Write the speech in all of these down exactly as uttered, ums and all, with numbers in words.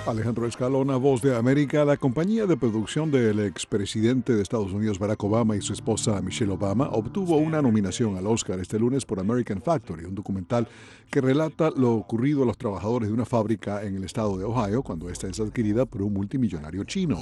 Alejandro Escalona, Voz de América. La compañía de producción del expresidente de Estados Unidos Barack Obama y su esposa Michelle Obama obtuvo una nominación al Oscar este lunes por American Factory, un documental que relata lo ocurrido a los trabajadores de una fábrica en el estado de Ohio cuando esta es adquirida por un multimillonario chino.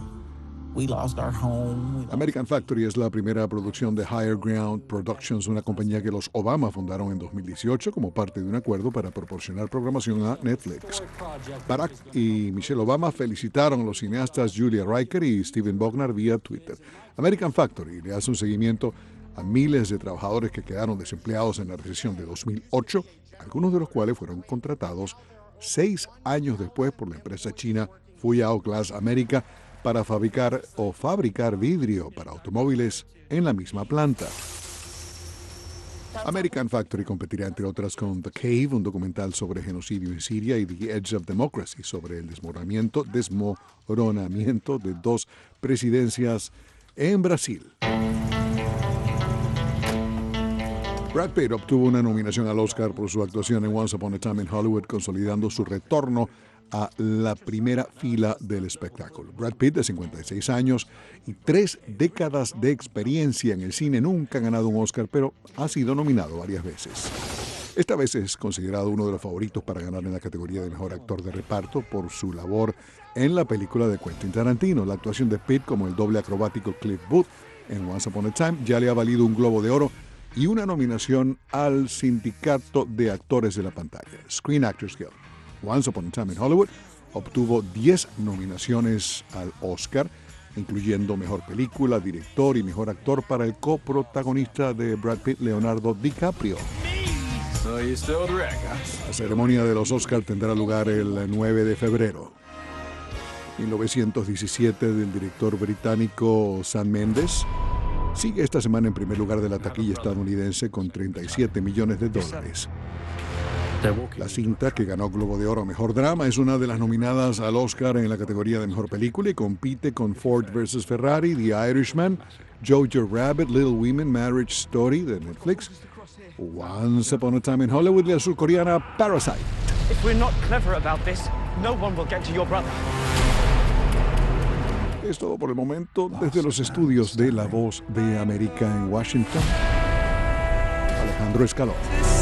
American Factory es la primera producción de Higher Ground Productions, una compañía que los Obama fundaron en dos mil dieciocho como parte de un acuerdo para proporcionar programación a Netflix. Barack y Michelle Obama felicitaron a los cineastas Julia Riker y Steven Bognar vía Twitter. American Factory le hace un seguimiento a miles de trabajadores que quedaron desempleados en la recesión de dos mil ocho, algunos de los cuales fueron contratados seis años después por la empresa china Fuyao Glass America para fabricar o fabricar vidrio para automóviles en la misma planta. American Factory competirá, entre otras, con The Cave, un documental sobre genocidio en Siria, y The Edge of Democracy, sobre el desmoronamiento, desmoronamiento de dos presidencias en Brasil. Brad Pitt obtuvo una nominación al Oscar por su actuación en Once Upon a Time in Hollywood, consolidando su retorno a la primera fila del espectáculo. Brad Pitt, de cincuenta y seis años y tres décadas de experiencia en el cine, nunca ha ganado un Oscar, pero ha sido nominado varias veces. Esta vez es considerado uno de los favoritos para ganar en la categoría de mejor actor de reparto por su labor en la película de Quentin Tarantino. La actuación de Pitt como el doble acrobático Cliff Booth en Once Upon a Time ya le ha valido un Globo de Oro y una nominación al Sindicato de Actores de la Pantalla, Screen Actors Guild. Once Upon a Time in Hollywood obtuvo diez nominaciones al Oscar, incluyendo Mejor Película, Director y Mejor Actor para el coprotagonista de Brad Pitt, Leonardo DiCaprio. La ceremonia de los Oscars tendrá lugar el nueve de febrero. mil novecientos diecisiete, del director británico Sam Mendes, sigue esta semana en primer lugar de la taquilla estadounidense con treinta y siete millones de dólares. La cinta, que ganó Globo de Oro a Mejor Drama, es una de las nominadas al Oscar en la categoría de Mejor Película y compite con Ford versus Ferrari, The Irishman, Jojo Rabbit, Little Women, Marriage Story de Netflix, Once Upon a Time in Hollywood y la surcoreana Parasite. If we're not clever about this, no one will get to your brother. Es todo por el momento desde los estudios de La Voz de América en Washington. Alejandro Escalón.